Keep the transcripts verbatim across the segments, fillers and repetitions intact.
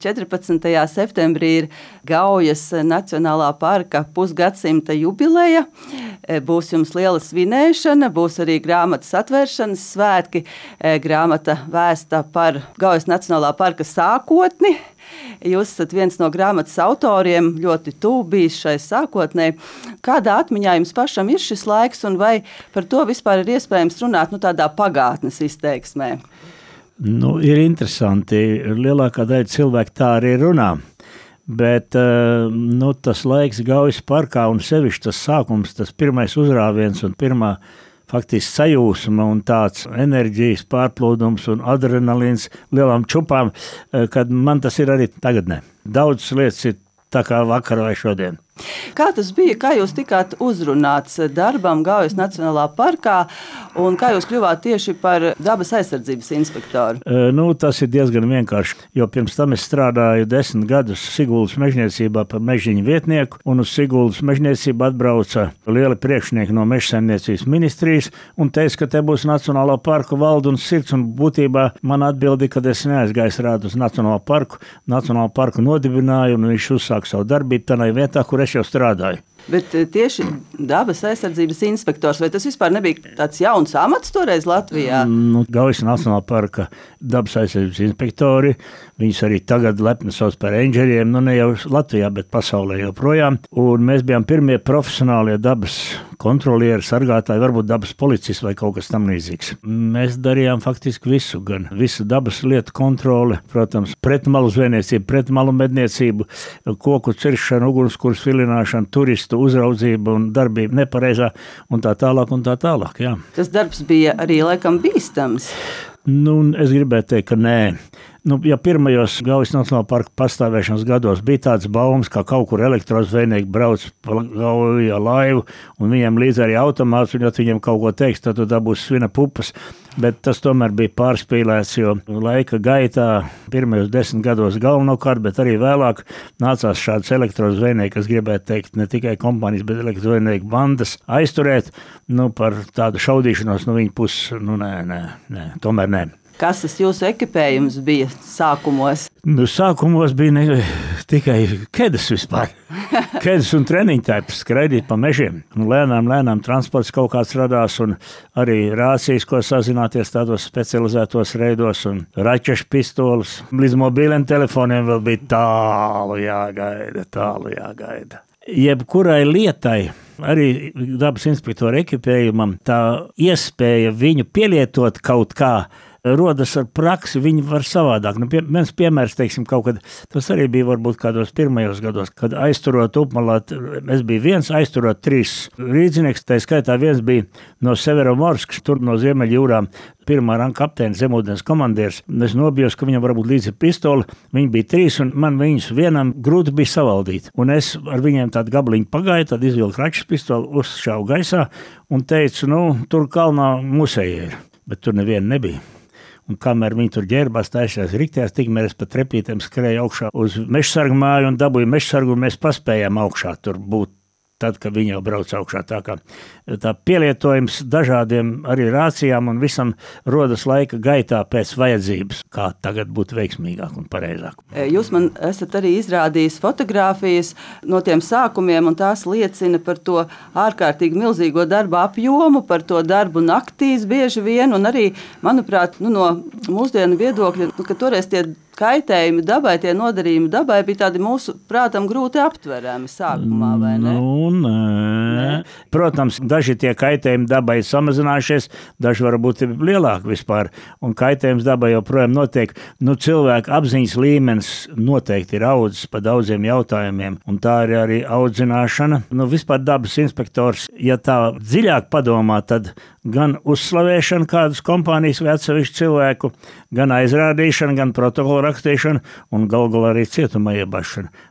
četrpadsmitajā septembrī ir Gaujas Nacionālā parka pusgadsimta jubileja. Būs jums liela svinēšana, būs arī grāmatas atvēršanas svētki. Grāmata vēsta par Gaujas Nacionālā parka sākotni. Jūs esat viens no grāmatas autoriem, ļoti tuvu bijis šai sākotnē. Kādā atmiņā jums pašam ir šis laiks, un vai par to vispār ir iespējams runāt nu, tādā pagātnes izteiksmē? Nu, ir interesanti. Lielākā daļa cilvēku tā arī runā. Bet nu, tas laiks Gaujas parkā un sevišķi tas sākums, tas pirmais uzrāviens un pirmā faktiski sajūsma un tāds enerģijas pārplūdums un adrenalīns lielām čupām, kad man tas ir arī tagadnē. Daudzas lietas ir tā kā vakar vai šodien. Kā tas bija? Kā jūs tikāt uzrunāts darbam Gaujas Nacionālā parkā un kā jūs kļuvāt tieši par dabas aizsardzības inspektoru? E, nu, tas ir diezgan vienkārši, jo pirms tam es strādāju desmit gadus Siguldas mežniecībā par mežģiņu vietnieku, un uz Siguldas mežniecību atbrauca lieli priekšnieki no mežsaimniecības ministrijas un teica, ka te būs Nacionālā parku valde un sirds, un būtībā man atbildi, kad es neaizgāju strādāt uz Nacionālā parku, Nacionālā parku nodibināju un viņš uzsāk savu darbību tādā vietā, kur es jau strādāju. Bet tieši dabas aizsardzības inspektors, vai tas vispār nebija tāds jauns amats toreiz Latvijā? Nu, Gaujas Nacionālā parka dabas aizsardzības inspektori, viņus arī tagad lepni sauc par eņģeļiem, nu ne jau Latvijā, bet pasaulē joprojām. Un mēs bijām pirmie profesionālie dabas kontrolieri, sargātāji, varbūt dabas policisti vai kaut kas tam līdzīgs. Mēs darījām faktiski visu, gan visu dabas lietu kontroli, protams, pretmalu zvejniecību, pretmalu medniecību, koku ciršanu, ugunskurs vilināšanu, turistu uzraudzība un darbība nepareizā un tā tālāk un tā tālāk, jā. Tas darbs bija arī laikam bīstams. Nu, es gribētu teikt, ka nē. Nu, ja pirmajos Gaujas Nacionālā parka pastāvēšanas gados bija tāds baumas, ka kaut kur elektrozvejnieki brauc pa Gauja laivu un viņiem līdz arī automāts, un ja viņiem kaut ko teiks, tad dabūs svina pupas. Bet tas tomēr bija pārspīlēts, jo laika gaitā pirmajos desmit gados galvenokārt, bet arī vēlāk nācās šāds elektrozvejnieki, kas gribētu teikt ne tikai kompānijas, bet elektrozvejnieku bandas aizturēt, nu par tādu šaudīšanos no viņa puses, nu nē, nē, nē, tomēr nē. Kas tas jūsu ekipējums bija sākumos? Nu, sākumos bija ne, tikai kedas vispār. Kedas un treniņtaipas skraidīt pa mežiem. Un lēnām, lēnām transports kaut kāds radās un arī rācijas, ko sazināties tādos specializētos reidos un raķešu pistoles. Līdz mobiliem telefoniem vēl bija tālu jāgaida, tālu jāgaida. Jebkurai lietai, arī dabas inspektora ekipējumam, tā iespēja viņu pielietot kaut kā, rodas ar praksi, viņi var savādāk. Nu, pie, viens piemērs, teiksim, kaut kad, tas arī bija varbūt kādos pirmajos gados, kad aizturot upmalā, es biju viens aizturot trīs rīdzinieks, tā skaitā viens bija no Severomorskas, tur no Ziemeļjūrām, pirmā ranga kapteinis, zemūdens komandieris. Es nobijos, ka viņam varbūt līdzi pistoli, viņi bija trīs, un man viņus vienam grūti bija savaldīt. Un es ar viņiem tādu gabaliņu pagāju, tad izvilku raķes pistoli, uzšāvu gaisā un teicu, nu, tur kalnā musēji ir, bet tur neviena nebija. Un kamēr viņi tur ģērbās, taisījās riktējās, tikmēr es pa trepītēm skrēju augšā uz mežsargu māju un dabūju mežsargu, un mēs paspējām augšā tur būt tad, kad viņi jau brauc augšā. Tā kā tā pielietojums dažādiem arī rācijām un visam rodas laika gaitā pēc vajadzības, kā tagad būtu veiksmīgāk un pareizāk. Jūs man esat arī izrādījis fotogrāfijas no tiem sākumiem, un tās liecina par to ārkārtīgi milzīgo darba apjomu, par to darbu naktīs bieži vien, un arī, manuprāt, nu, no mūsdienu viedokļa, ka toreiz tie kaitējumi dabai, tie nodarījumi dabai bija tādi mūsu prātam grūti aptverami sākumā, vai ne? Nu, nē. nē. Protams, daži tie kaitējumi dabai ir samazinājušies, daži varbūt ir lielāki vispār, un kaitējums dabai joprojām notiek. Nu, cilvēku apziņas līmenis noteikti ir audzis pa daudziem jautājumiem, un tā ir arī audzināšana. Nu, vispār dabas inspektors, ja tā dziļāk padomā, tad gan uzslavēšana kādas kompānijas vai atsevišķu cilvēku, gan aizrādīšana, gan protokolu rakstīšana un galu galā arī cietuma iebašana.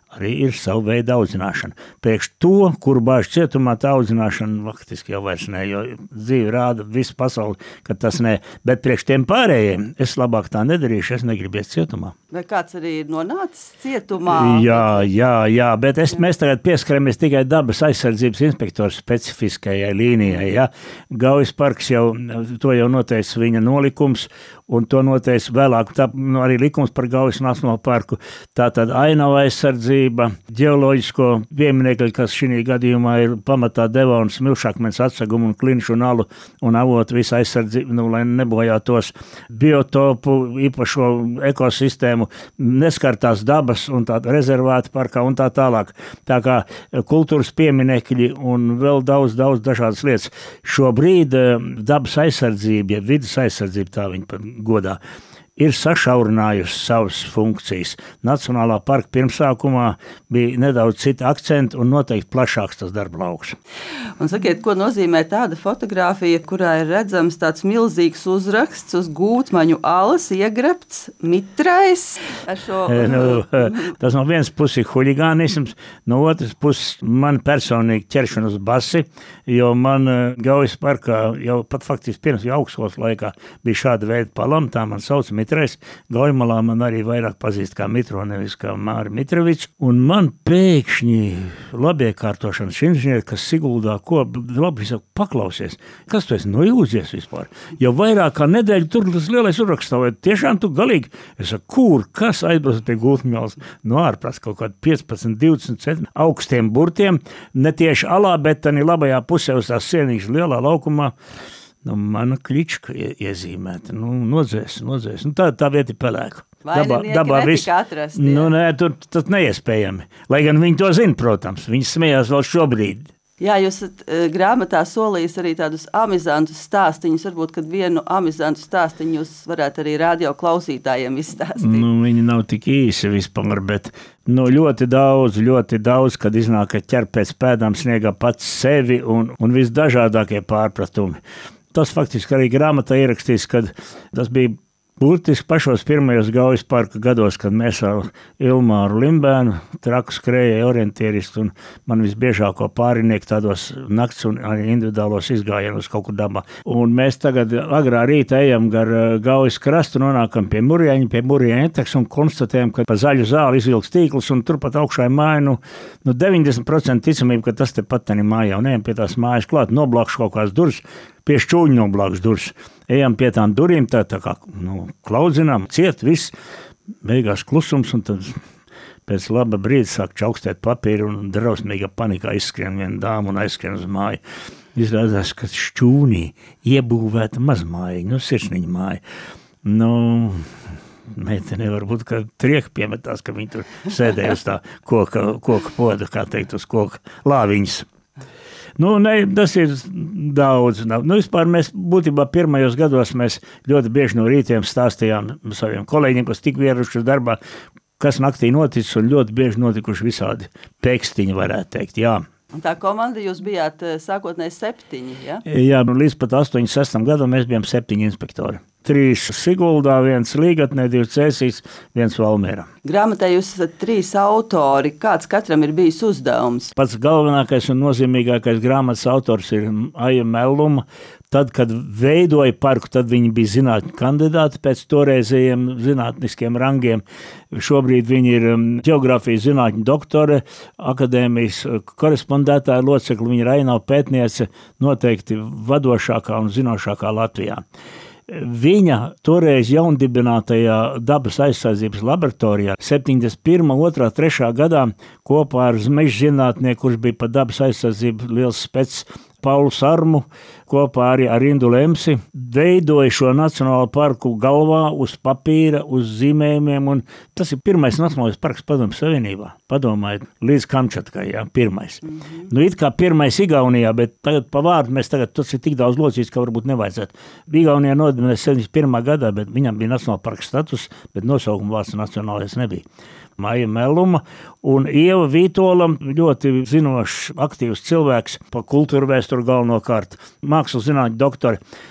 arī ir sava veida audzināšana. Priekš to, kuru bāž cietumā, tā audzināšana faktiski jau vairs ne, jo dzīve rāda visu pasauli, ka tas ne. Bet priekš tiem pārējiem es labāk tā nedarīšu, es negribu iet cietumā. Vai kāds arī ir nonācis cietumā? Jā, jā, jā, bet es, mēs tagad pieskaramies tikai dabas aizsardzības inspektoru specifiskajai līnijai. Ja? Gaujas parks jau, to jau noteica viņa nolikums, un to noteica vēlāk tā, nu, arī likums par Gaujas nacionālo parku. Tātad ainava aizsardzība, ģeoloģisko pieminekļi, kas šī gadījumā ir pamatā Devona smilšakmens atsegumu un klinšu un alu un avotu visu aizsardzību, nu, lai nebojātos biotopu, īpašo ekosistēmu, neskartās dabas un tāda rezervāta parkā un tā tālāk. Tā kā kultūras pieminekļi un vēl daudz, daudz dažādas lietas. Šobrīd dabas aizsardzība, ja vidas aizsardzība, tā viņa pat godā, ir sašaurinājusi savas funkcijas. Nacionālā parka pirmsākumā bija nedaudz cita akcenta un noteikti plašāks tas darba lauks. Un sakiet, ko nozīmē tāda fotogrāfija, kurā ir redzams tāds milzīgs uzraksts uz gūtmaņu alas, iegrebts, mitrais? Šo... nu, tas no vienas puses ir huligānisms, no otras puses man personīgi ķeršana uz basi, jo man Gaujas parkā jau pat faktiski pirms jau augstskolas laikā bija šāda veida palam, tā man sauc mitrais. Gaujamalā man arī vairāk pazīst kā Mitro, nevis kā Māri Mitrovičs. Un man pēkšņi labiekārtošanas inženieri, kas Siguldā, ko labi saka, paklausies, kas tu esi nojūdzies vispār? Jau vairāk kā nedēļu tur tas lielais uzraksts, vai tiešām tu galīgi? Es saku, kur, kas aizbrauc pie gultmjāls? No ārprāt kaut kādi piecpadsmit, divdesmit centimetri augstiem burtiem, ne tieši alā, bet tani labajā pusē uz tās sienīgas lielā laukumā. Nu, mana klička iezīmēta, nu, nodzēs, nodzēs. Nu, tā, tā vieta ir pelēka. Vaininieki dabā netika atrasti. Nu, nē, tur tas neiespējami. Lai gan viņi to zina, protams. Viņi smējās vēl šobrīd. Jā, jūs esat uh, grāmatā solījis arī tādus amizantus stāstiņus. Varbūt, kad vienu amizantu stāstiņu jūs varētu arī radio klausītājiem izstāstīt. Nu, viņi nav tik īsi vispār, bet nu, ļoti daudz, ļoti daudz, kad iznāk, ka ķer pēc pēdām sniegā pats sevi un, un visdažādākie pārpratumi. Tas faktiski arī grāmatā ierakstīs, kad tas bija burtiski pašos pirmajos Gaujas parka gados, kad mēs ar Ilmāru Limbēnu traku skrējēju orientieristu un man visbiežāko pārinieku tādos nakts un arī individuālos izgājienos kaut kur dabā. Un mēs tagad agrā rīta ejam gar Gaujas krastu, nonākam pie Murjāņa, pie Murjāņa eteks un konstatējam, ka pa zaļu zāli izvilks tīkls un turpat augšā ir māja, nu, nu deviņdesmit procenti ticamība, ka tas te pat tani mājā un ejam pie tās mājas klāt, noblākšu kaut kādas durvis, pie šķūņu noblākšu durvis. Ejam pie tām durīm, tā, tā kā nu, klaudzinām, ciet, viss, beigās klusums, un tad pēc laba brīdi sāk čaukstēt papīru un drausmīga panikā izskrien viena dāma un aizskrien uz māju. Izrādās, ka šķūnī iebūvēta mazmāja, nu, sirsniņa māja. Nu, meitene varbūt, ka trieka piemetās, ka viņi tur sēdēja uz tā koka, koka poda, kā teikt, uz koka lāviņas. Nu, ne, tas ir daudz. Nu, vispār mēs būtībā pirmajos gados mēs ļoti bieži no rītiem stāstījām saviem kolēģiem, kas tik vieruši darbā, kas naktī noticis un ļoti bieži notikuši visādi pēkstiņi, varētu teikt, jā. Un tā komanda jūs bijāt sākotnēji septiņi, ja? Jā, līdz pat astoņdesmit sestam gadam mēs bijām septiņi inspektori. Trīs Siguldā, viens Līgatnē, divs Cēsīs, viens Valmierā. Grāmatā jūs esat trīs autori. Kāds katram ir bijis uzdevums? Pats galvenākais un nozīmīgākais grāmatas autors ir Aija Melluma. Tad, kad veidoja parku, tad viņi bija zinātņu kandidāti pēc toreizējiem zinātniskiem rangiem. Šobrīd viņi ir ģeogrāfijas zinātņu doktore, akadēmijas korespondētāja locekli, viņa ir ainava pētniece, noteikti vadošākā un zinošākā Latvijā. Viņa toreiz jaundibinātajā dabas aizsardzības laboratorijā septiņdesmit pirmā, otrā, trešā gadā kopā ar meža zinātnieku, kurš bija par dabas aizsardzību liels specs, Paulu Sarmu, kopā arī ar Indu Lemsi, veidoja šo nacionālo parku galvā uz papīra, uz zīmējumiem, un tas ir pirmais nacionālais parks Padomju Savienībā. Padomājiet, līdz Kamčatkai, jā, pirmais. Mm-hmm. Nu, it kā pirmais Igaunijā, bet tagad pa vārdu mēs tagad, tas ir tik daudz locīts, ka varbūt nevajadzētu. Igaunijā nodibinājās septiņdesmit pirmā gadā, bet viņam bija nacionāla parka status, bet nosaukuma vārds nacionālais nebija. Aija Melluma un Ieva Vītola, ļoti zinošs, aktīvs cilvēks, pa kultūru vēsturu galvenokārt, mākslas zinātņu doktori.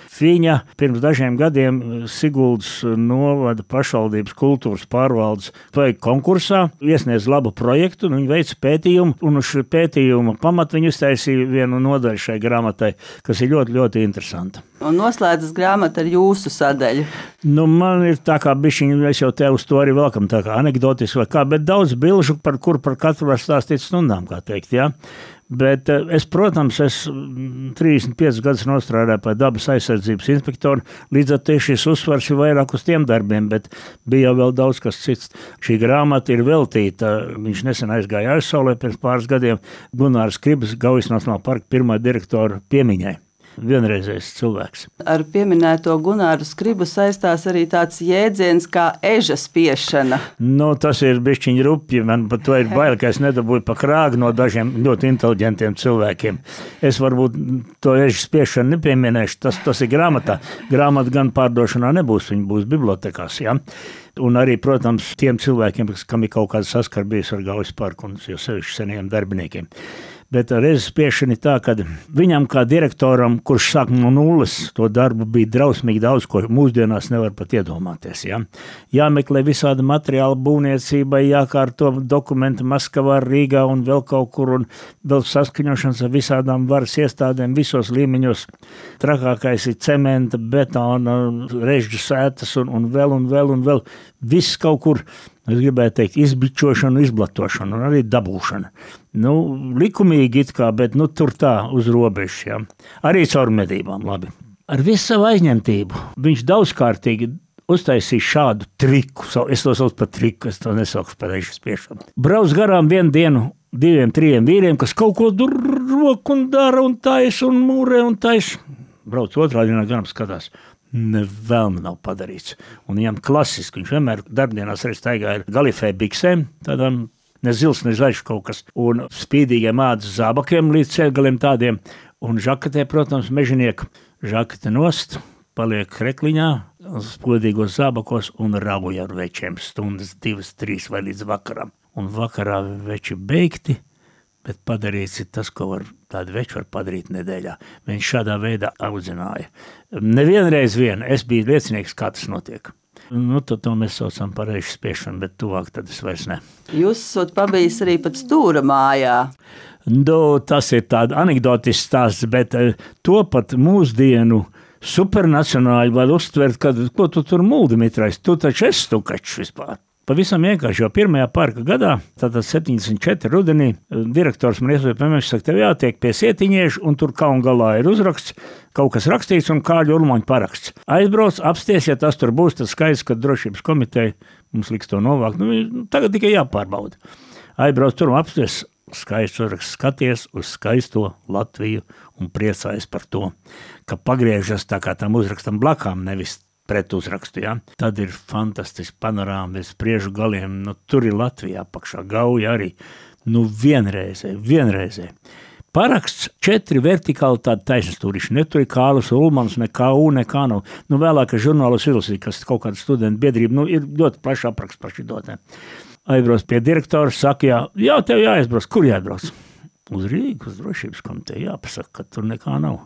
Viņa pirms dažiem gadiem Siguldas novada pašvaldības kultūras pārvaldes projektu konkursā iesniedz labu projektu, un viņi veica pētījumu, un uz šī pētījuma pamata viņi iztaisīja vienu nodaļu šai grāmatai, kas ir ļoti, ļoti interesanta. Un noslēdzas grāmata ar jūsu sadaļu. Nu, man ir tā kā bišķiņi, es jau te uz to arī velkam tā kā anekdotiski vai kā, bet daudz bilžu, par kur par katru var stāstīt stundām, kā teikt, jā. Bet es, protams, es trīsdesmit piecus gadus nostrādāju par dabas aizsardzības inspektoru, līdz ar to šis uzsvars ir vairāk uz tiem darbiem, bet bija jau vēl daudz kas cits. Šī grāmata ir veltīta, viņš nesen aizgāja ārsaulē pirms pāris gadiem, Gunārs Kribas, Gaujas Nacionālā parka pirmā direktora piemiņai. Vienreizējs cilvēks. Ar pieminēto Gunāru Skribu saistās arī tāds jēdziens kā eža spiešana. Nu, tas ir bišķiņi rupji, man par to ir bail, ka es nedabūju pa krāgu no dažiem ļoti inteliģentiem cilvēkiem. Es varbūt to eža spiešanu nepieminēšu, tas, tas ir grāmatā. Grāmata gan pārdošanā nebūs, viņa būs bibliotekās, ja? Un arī, protams, tiem cilvēkiem, kam ir kaut kāda saskarbības ar Gaujas parku un jau sevišķi senajiem darbiniekiem. Bet reizes spiešana ir tā, ka viņam kā direktoram, kurš sāk no nulles, to darbu bija drausmīgi daudz, ko mūsdienās nevar pat iedomāties. Ja? Jāmeklē visādi materiāli būvniecībai, jākārto dokumenti Maskavā, Rīgā un vēl kaut kur, un vēl saskaņošanas ar visādām varas iestādēm visos līmeņos. Trakākais ir cementa, betona, režģu sētas un, un vēl un vēl un vēl. Viss kaut kur, es gribēju teikt, izbičošana, izblatošana un arī dabūšana. Nu, likumīgi it kā, bet nu, tur tā uz robežas, ja. Arī caur medībām, labi. Ar visu savu aizņemtību viņš daudzkārtīgi uztaisīja šādu triku, es to saucu par triku, es to nesaucu par eža spiešanu. Brauc garām vienu dienu diviem, trijiem vīriem, kas kaut ko dur roku un dara un tais un mūrē un tais. Brauc otrā dienā garām skatās. Nevēlme nav padarīts. Un viņam klasiski, viņš vienmēr darbdienās arī staigāja ar galifē biksēm, tādām ne zils, ne zaļš kaut kas, un spīdīgiem ādas zābakiem līdz ceļgaliem tādiem, un žakatē, protams, mežinieka žakate nost, paliek rekliņā, spodīgos zābakos un rauja ar večiem stundas, divas, trīs vai līdz vakaram. Un vakarā veči beigti, bet padarīts ir tas, ko var, tādu veču var padarīt nedēļā. Viņš šādā veidā audzināja. Nevienreiz vien es biju liecinieks, kā tas notiek. Nu, to, to mēs saucam par eža spiešanu, bet tuvāk tad es vairs ne. Jūs esat pabijis arī pat stūra mājā. Nu, tas ir tāda anekdotisks stāsts, bet to pat mūsdienu supernacionāļi var uztvert, kad, ko tu tur muldi mitrais, tu taču esi stukačs vispār. Pavisam vienkārši, jo pirmajā parka gadā, tātad septiņdesmit četri rudenī, direktors man iesūtīja, piemēram, saka, tev jātiek pie Sietiņiešu, un tur kaun galā ir uzraksts, kaut kas rakstīts un Kāļu Ulmaņu paraksts. Aizbrauc, apsties, ja tas tur būs, tad skaidrs, ka drošības komiteja mums liks to novākt. Nu, tagad tikai jāpārbauda. Aizbrauc tur un apsties, skaists uzraksts, skaties uz skaisto Latviju un priecājas par to, ka pagriežas tā kā tam uzrakstam blakām, nevis pret uzrakstu, ja? Tad ir fantastiski panorāma, bez priežu galiem, nu tur ir Latvijā apakšā, Gauja arī, nu vienreizē, vienreizē. Paraksts četri vertikāli tādi taisnstūriši, netur ir Kārlis Ulmans, nekā U, nekā nav. Nu vēlāk žurnālus ilusīja, kas kaut kāda studentu biedrība, nu ir ļoti plašs apraksts par šī dotēm. Aizbrauc pie direktora, saka, jā, jā, tev jāaizbrauc, kur jāaizbrauc? Uz Rīgas, uz drošības komiteju, jāpasaka, ka tur nekā nav.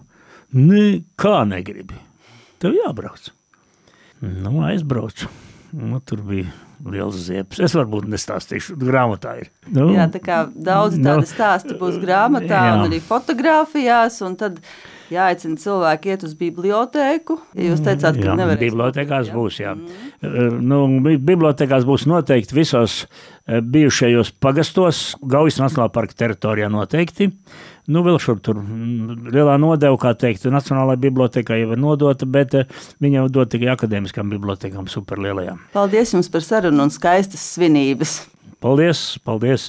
Nekā negribi, tev jābrauc. Nu, aizbraucu. Nu, tur bija liels ziepes. Es varbūt nestāstīšu, grāmatā ir. Nu, jā, tā kā daudz tāda nu, stāsta būs grāmatā jā. Un arī fotogrāfijās, un tad jāaicina cilvēki iet uz bibliotēku. Ja jūs teicāt, ka jā, nevarēs. Bibliotekās jā. būs, jā. Mm. Nu, bibliotekās būs noteikti visos bijušajos pagastos, Gaujas Nacionālā parka teritorijā noteikti. Nu, vēl šur tur lielā nodeva, kā teikt, Nacionālajā bibliotekā jau ir nodota, bet viņa jau dod tikai akadēmiskām bibliotekām superlielajām. Paldies jums par sarunu un skaistas svinības. Paldies, paldies.